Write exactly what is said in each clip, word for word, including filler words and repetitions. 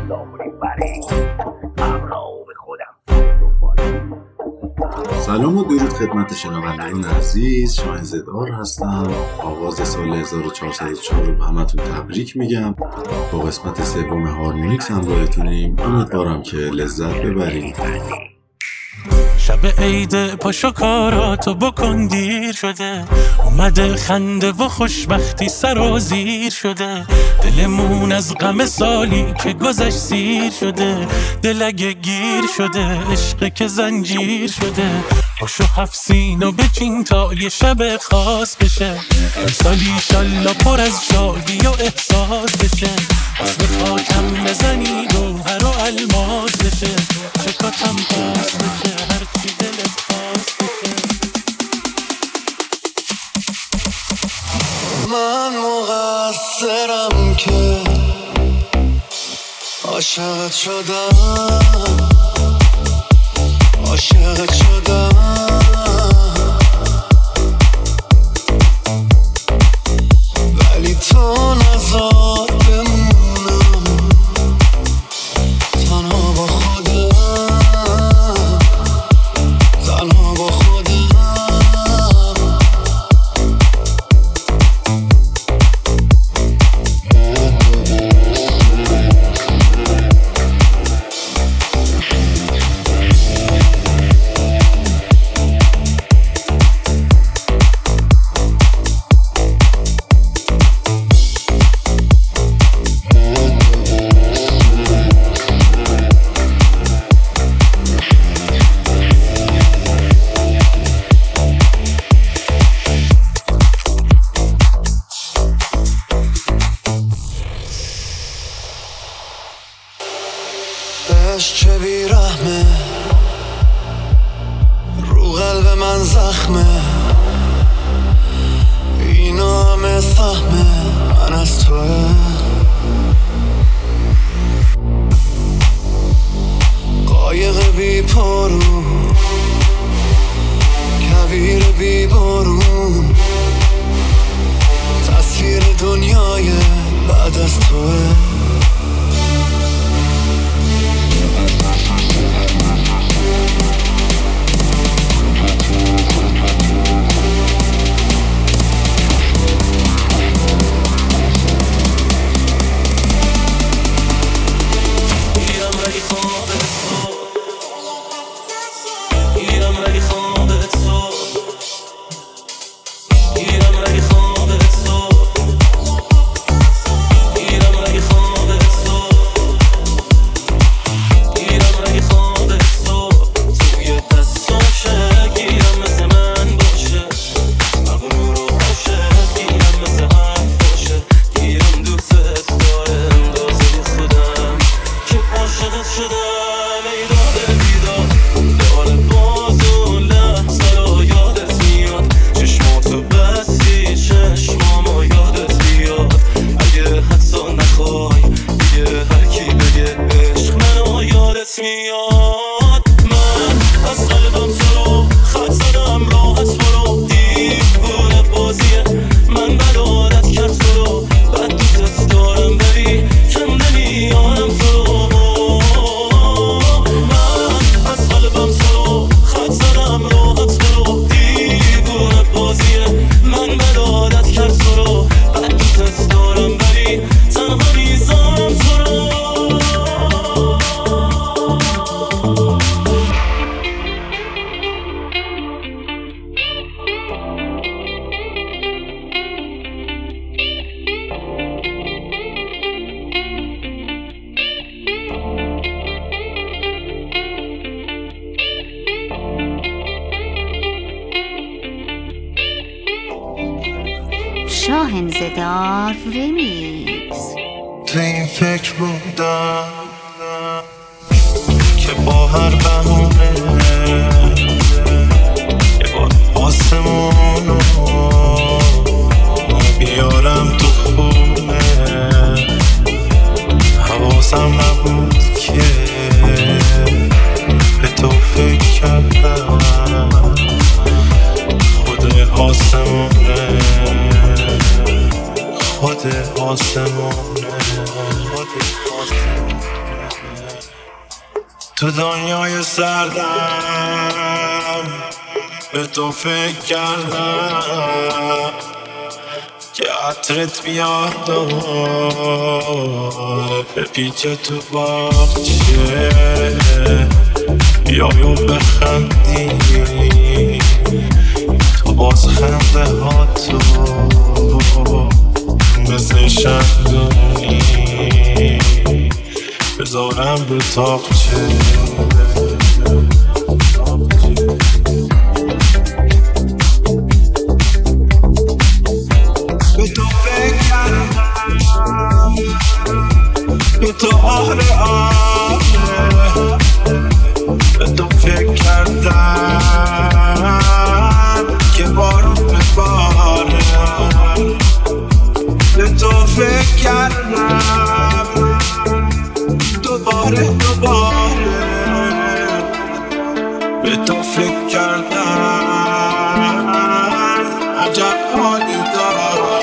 سلام و درود خدمت شنوندگان عزیز، شاهین زدار هستم. آغاز سال هزار و چهارصد و چهار رو به همتون تبریک میگم. با قسمت سوم هارمونیکس همراهتونیم. امیدوارم که لذت ببرید. شب عید پاشو کاراتو بکن دیر شده، اومده خنده و خوشبختی سرازیر شده، دلمون از غم سالی که گذشت سیر شده، دل اگه گیر شده عشق که زنجیر شده، پاشو هفت سینو بچین تا یه شب خاص بشه، امسالی ایشالله پر از شادی و احساس بشه، به خاکم بزنی گوهر و الماس بشه، چکاتم پاس بشه هرچی دلت خواست بشه. من مقصرم که عاشقت شدم، عاشقت شدم، ولی تو نذار بمونم تنها با خودم، تنها با خودم. چه بیرحمه رو قلب من زخمه، اینا همه سهمه من از توه، قایق بی پارو کویر بی بارون، تصویر دنیای بعد از توه. شاهین زدار ریمیکس. تو این فکر بودم که با هر بهونه یه بار آسمونو بیارم تو خونه، حواسم نبود که به تو فکر کردم، خود آسمونه خود آسمونه خود آسمونه تو دنیای سردم به تو فکر کردم که عطرت بیاد به پیچ تو باغچه بیای و بخندی تو باز خنده ها تو مثل شمدونی بذارم به تاقچه به تو فکر کردم به تو آره آره به تو فکر کردم که بارون بباره به تو فکر کردم دوباره دوباره به تو فکر کردم عجب حالی دارم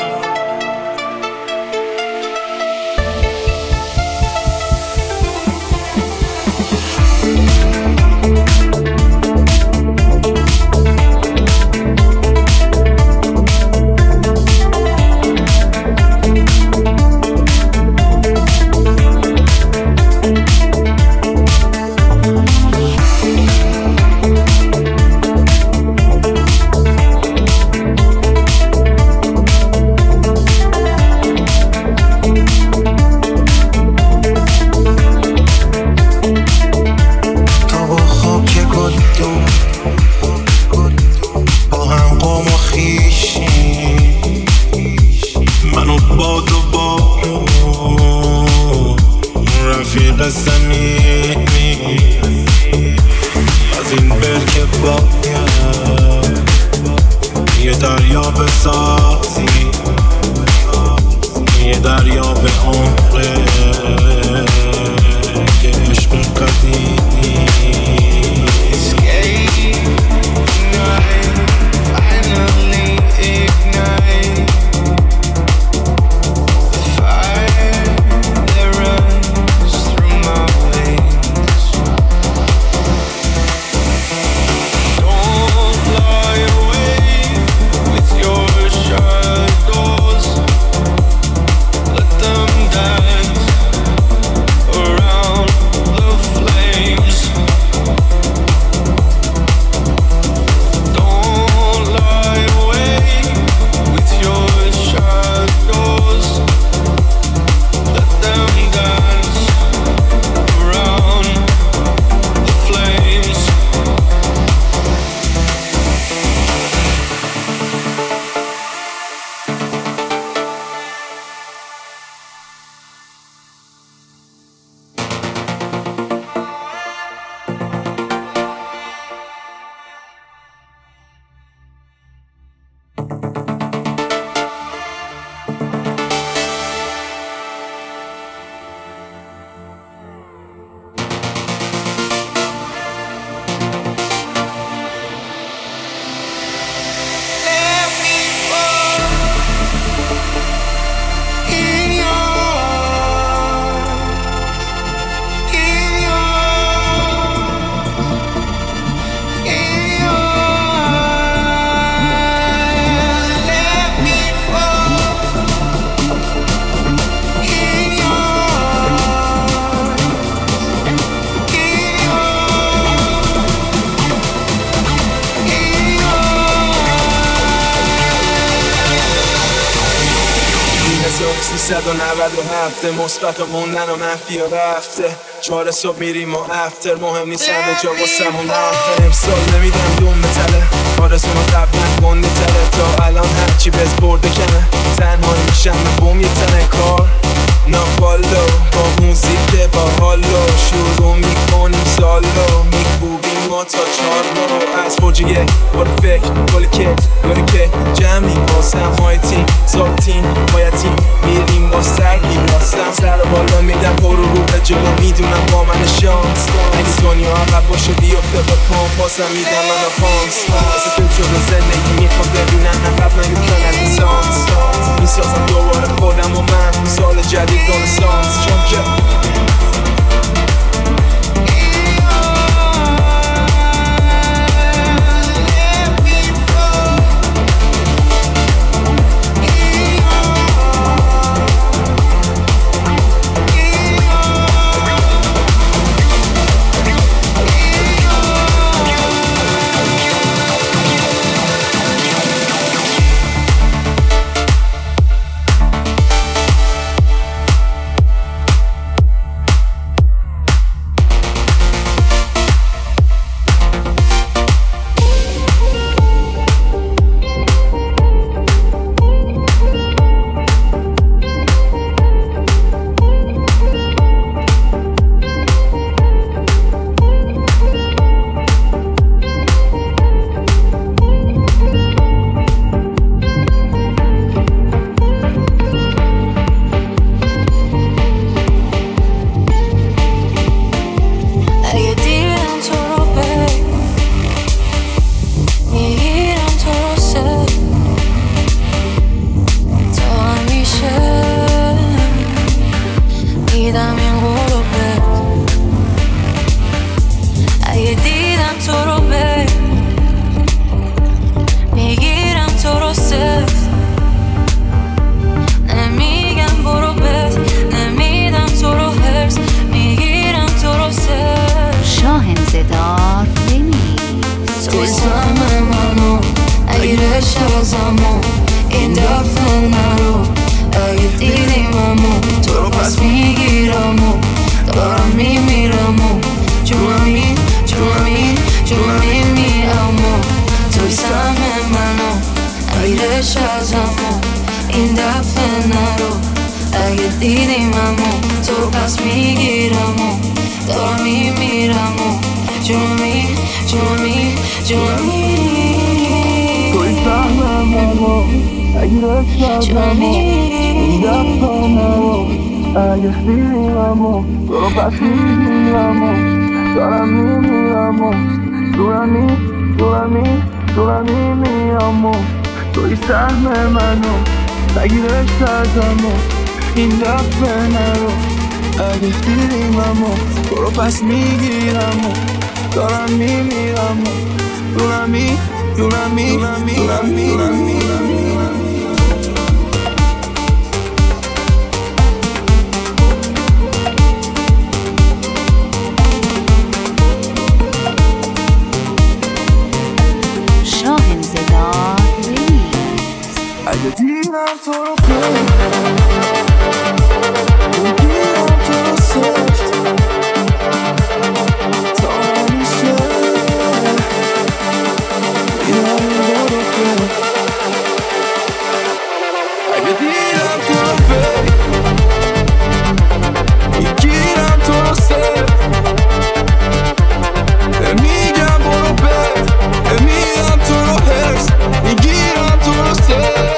سیصد و نود و هفت مثبت و موندن و منفی و رفته چهار صبح میریم و افتر مهم نیست همه جا واسمون رفته امسال نمیدم دوم بتله آرزوما قبلا گنده تره تا الان هرچی بز برده کنه تنها میشم به بوم یه تنه کار نافالو با موزیک با حالو شروع میکنیم سالو میکوبیم ما تا چار رو از برج یک برو فکر گل کت گل که جمعی واسم های تیم سال تیم باید تیم میریم با سر میراستم سر بالا میدم پر رو رو به جلو میدونم با من شانس اگه دنیا عقب باشه بیافته با پام بازم میدم من و پانس از فیلم شده زندگی میخوام ببینم عقب نمیکنم از لیسانس میسازم دوباره خودم و من سال جدید رنسانس چون که اگه دیدیم امو تو رو پس میگیرم و دارم میمیرم و جونمی جونمی جونمی توی فهمم امو اگه رشتم این دفتم امو اگه دیدیم امو تو رو پس میگیرم و دارم میمیرم و جونمی جونمی جونمی میرم توی سهم منو نگیرش ازمو این دفت نرو اگه دیدیممو تو رو پس میگیرمو دارم میمیرمو دونمی دونمی دونمی دونمی اگه دیدم تو رو پرد بگیرم تو رو سفت تا همیشه دیدم این رو پرد اگه دیدم تو رو پرد بگیرم تو رو سفت میگم برو پرد میگم تو رو هرس میگیرم تو رو سفت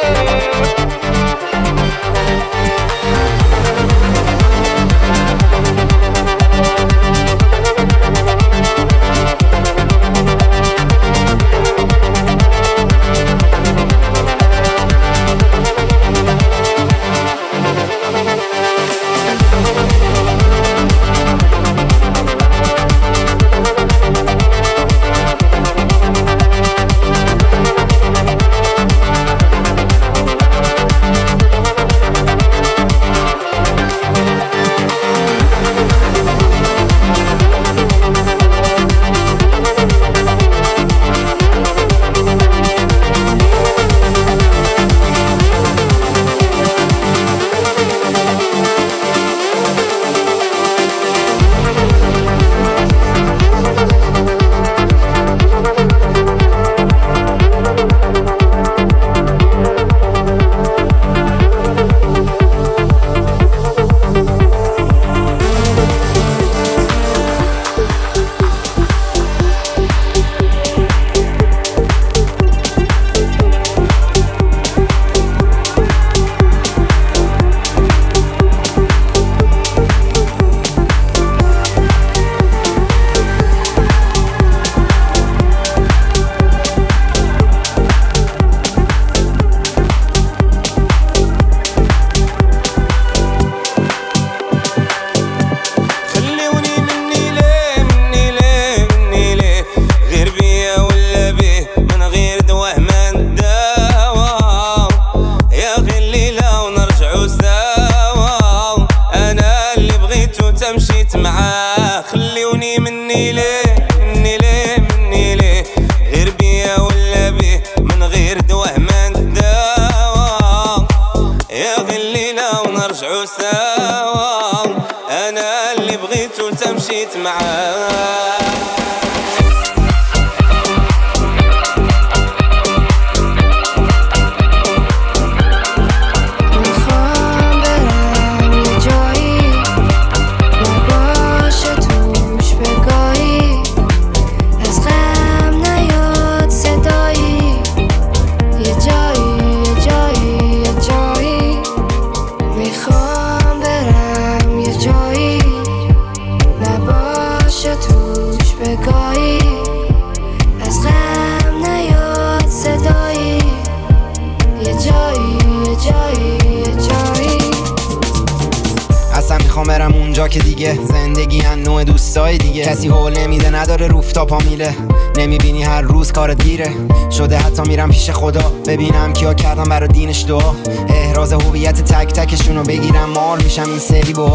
که دیگه زندگی ان نوع دوستای دیگه کسی حول نمیده نداره روفتاپا میله نمیبینی هر روز کارت گیره شده حتی میرم پیش خدا ببینم کیا کردم برا دینش دعا احراز هویت تک تکشونو بگیرم مال میشم این سری با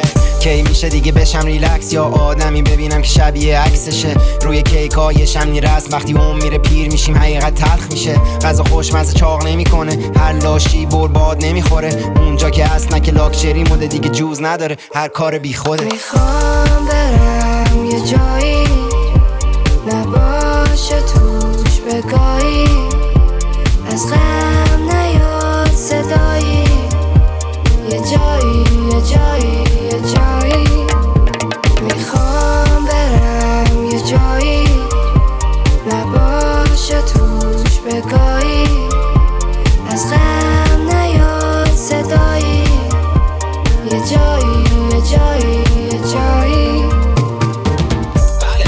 کی میشه دیگه بشم ریلکس یا آدمی ببینم که شبیه عکسشه روی کیکای شمنی رسم وقتی اون میره پیر میشیم حقیقت تلخ میشه غذا خوشمزه چاق نمیکنه هر لاشی برباد نمیخوره اونجا که اصلا که لاکچری موده دیگه جوز نداره هر کار بی خوده میخوام برم یه جایی نباشه توش بگاهی از غم نیاد صدایی یه جایی یه جایی یه جایی میخوام برم یه جایی نباشه توش بگاهی از غم نیاد صدایی یه جایی یه جایی یه جایی بله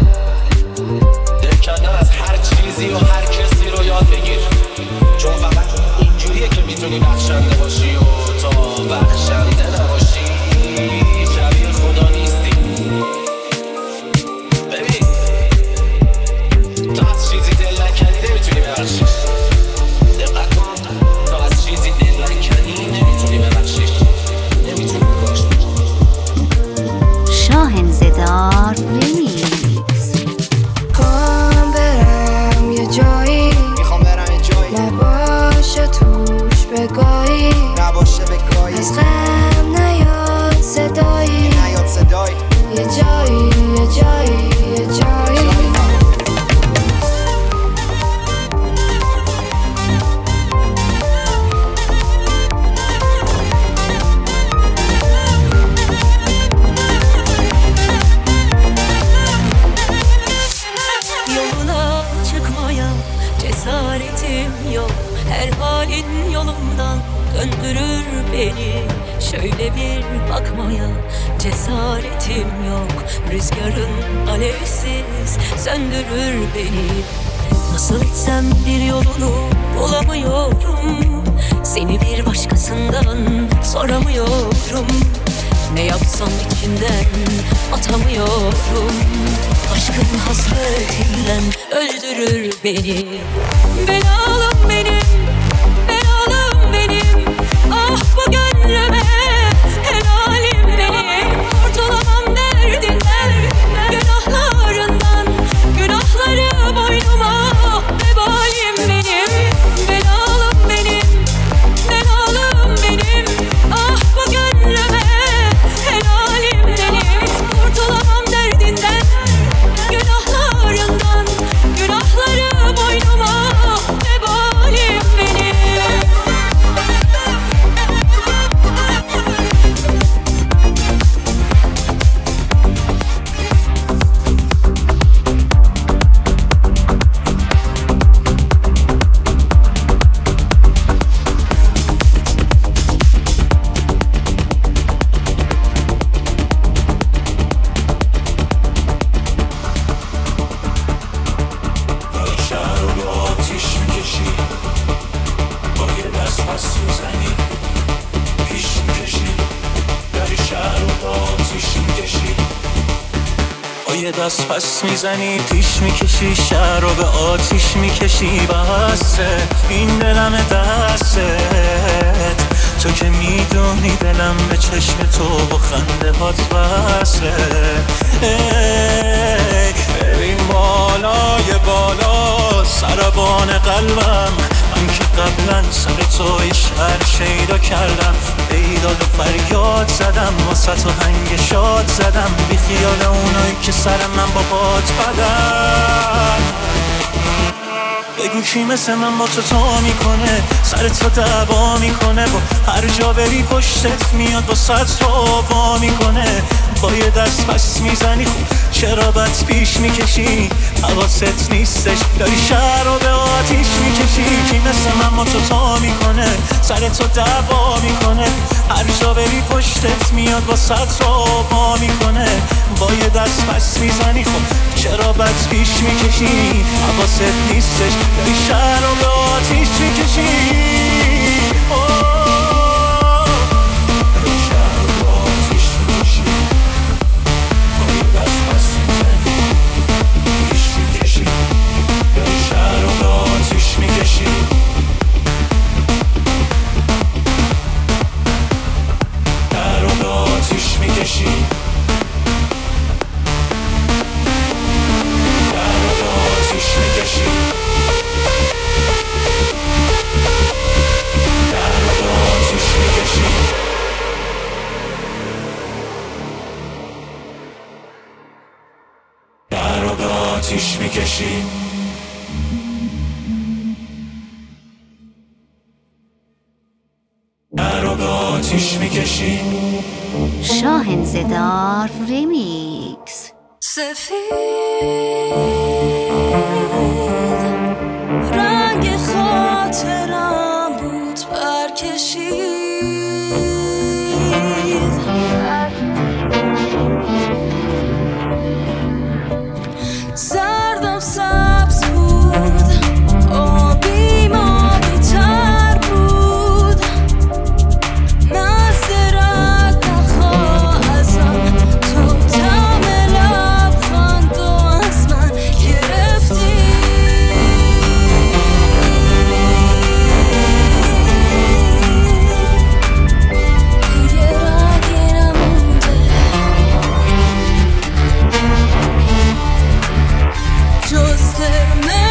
دلکنده از هر چیزی و هر کسی رو یاد بگیر چون فقط اینجوریه که میتونی بخشنده باشی و تا بخشنده نباشی شبیه خدا نیستی ببین تا از چیزی دل نکنی نمیتونی ببخشی دقت کن تا از چیزی دل نکنی نمیتونی ببخشی نمیتونی ببخشی شاهنزدار ریمیکس. خوام برم یه جایی میخوام برم یه جایی نباشه توش بگاهی نباشه بگاهی از غم نیاد صدایی نیاد صدایی یه جایی یه جایی یه جایی Yoluna çıkmaya cesaretim yok. Her halin yolumdan döndürür beni. Şöyle bir bakmaya cesaretim yok. Rüzgarın alevsiz söndürür beni. Nasıl gitsem bir yolunu bulamıyorum. Seni bir başkasından soramıyorum. Ne yapsam içimden atamıyorum. Aşkın hasretiyle öldürür beni. Belalım benim, belalım benim. Ah bu gönlüme helalim benim. Kurtulamam derdinden, günahlarından. Günahları boynuma vebalim benim. Belalım benim, belalım benim. Ah bu gönlüme helalim benim. Kurtulamam derdinden, günahlarından. Günahları boynuma vebalim benim. یه دست پس میزنی پیش میکشی شهر رو به آتیش میکشی بسه این دلم دستت تو که میدونی دلم به چشم تو و خنده هات بسه بریم بالای بالا سربان قلبم من که قبلا سر تو یه شهر شیدا کردم بیداد و فریاد زدم واسه تو هنگ شاد زدم بی خیال اونایی که سر من با باد بدن بگو کی مثل من با تو تا میکنه سر تو دعوا میکنه با هر جا بری پشتت میاد با صد تو با میکنه با یه دست پس میزنی خوب چرا بد پیش میکشی حواست نیستش داری شهر رو به آتیش میکشی کی مثل من با تو تا میکنه سر تو دعوا میکنه هر جا بری پشتت میاد با صد تو با میکنه با یه دست پس میزنی خوب چرا بد پیش میکشی حواست نیستش داری شهر رو به آتیش میکشی آتیش میکشی در رو به آتیش میکشی میکشیم. شاهین زدار ریمیکس. سفید رنگ خاطرم بود برکشید، زردم سبز بود، آبیم آبی تر بود، نزد رد نخواه ازم، تو تم لبخند و از من گرفتی. دیگه رنگی نمونده جز قرمز.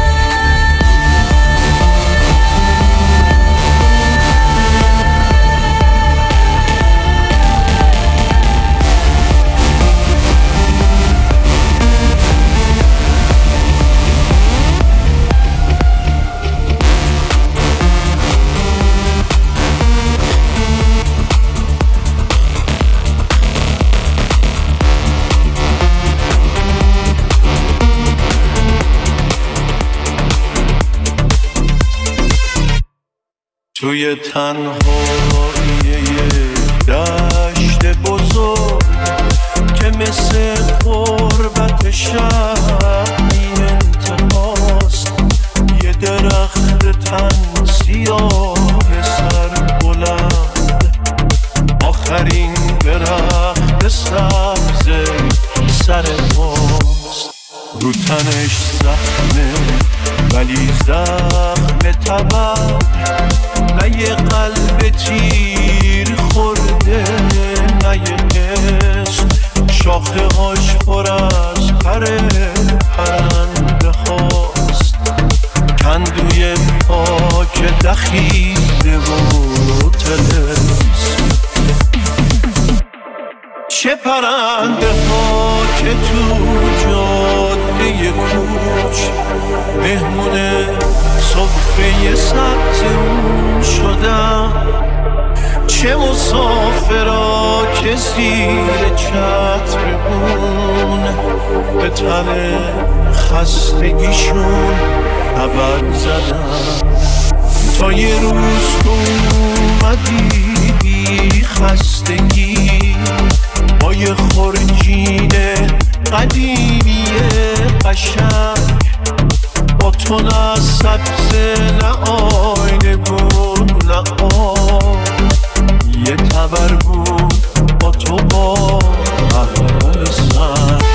توی تنهایی دشت بزرگ که مثل غربت شب بی انتهاست، یه درخت تن سیاه سر بلند، آخرین درخت سبز سر ماست. رو تنش زخمه ولی زخم تبر، نه یه قلب تیر خورده نه یه حس، شاخه هاش پر از پر پرنده هاست، کندوی پاک دخیله و تلس. چه پرنده ها که تو جاده کوچ مهمون صفحه سبزمون شدم، چه مسافرها که زیر چترمون به تن خستگیشون ابد زدم. تا یه روز تو اومدی بی خستگی با یه خورجین قدیمی قشنگ، با تو نه سبز نه آینه بود نه آب، یه تبر بود با تو با احوال سنگ.